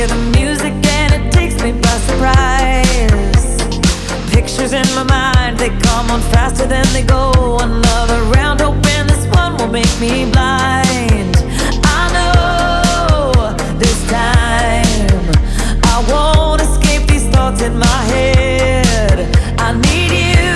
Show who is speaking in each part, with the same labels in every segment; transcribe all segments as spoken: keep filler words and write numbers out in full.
Speaker 1: hear the music and it takes me by surprise. Pictures in my mind, they come on faster than they go. Another round, hoping this one will make me blind. I know this time I won't escape these thoughts in my head. I need you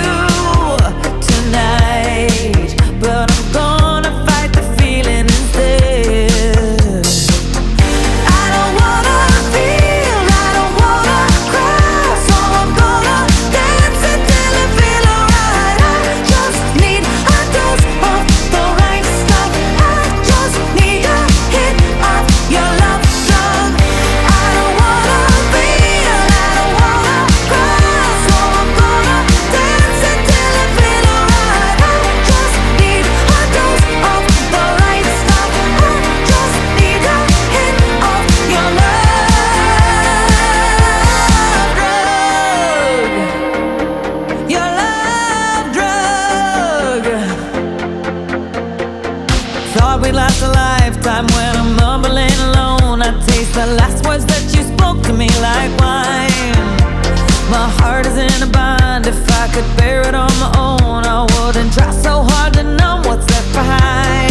Speaker 1: tonight, but I'm gonna fight the feeling instead. I don't wanna feel, I don't wanna cry, so I'm gonna dance until I feel alright. I just need a dose of the right stuff. I just need a hit of your love drug. I don't wanna feel, I don't wanna cry, so I'm gonna dance until I feel alright. I just need a dose of the right stuff. I just need a hit of your love drug. Your love drug. Thought we'd last a lifetime. When I'm mumbling alone, I taste the last words that you spoke to me like wine. My heart is in a bind. If I could bear it on my own, I wouldn't try so hard to numb what's left behind.